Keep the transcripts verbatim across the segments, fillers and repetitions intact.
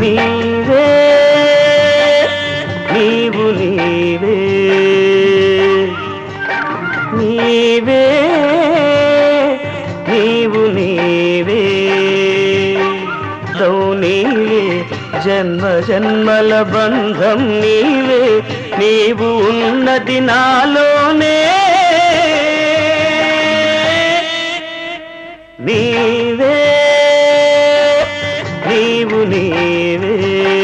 నీవే నీవు నీవే నీవే నీవు నీవే దో నీవే జన్మ జన్మల బంధం నీవే నీవు ఉన్నది నాలోనే నీవే నీవు నీవే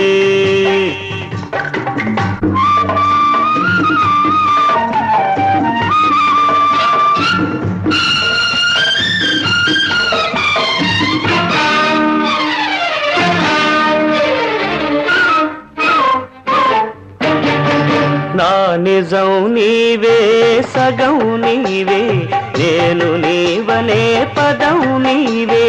నా నిజం నీవే సగం నీవే నేను నీవనే పదం నీవే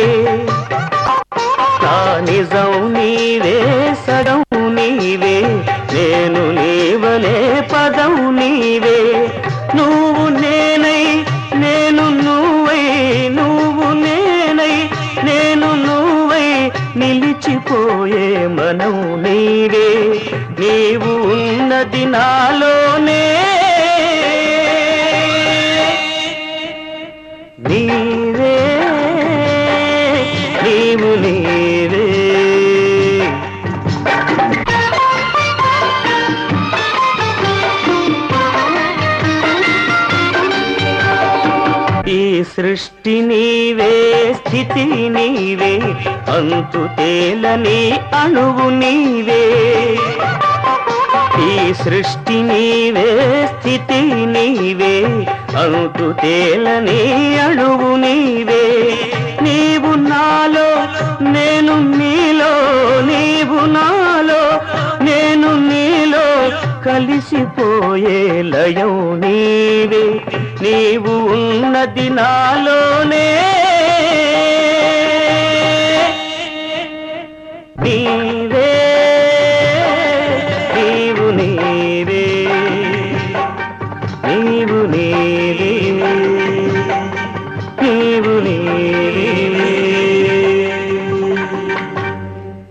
నా నిజం నీవే సగం నీవే నేను నీవనే పదం నీవే నువ్వు నేనై నేను నువ్వై నువ్వు నేనై నేను నువ్వై నిలిచిపోయే మనం నీవే నీవు ఉన్నది నాలోనే నీవే నీవు నీవే ఈ సృష్టి నీవే స్థితి నీవే అంతు తేలని అణువు నీవే ఈ సృష్టి నీవే స్థితి నీవే అంతు తేలని అణువు నీవే నీవు నాలో నేను నీలో నీవు నాలో నేను నీలో కలిసిపోయే లయం నీవే నీవు ఉన్నది నాలోనే నీవే నీవు నీవే నీవు నీవే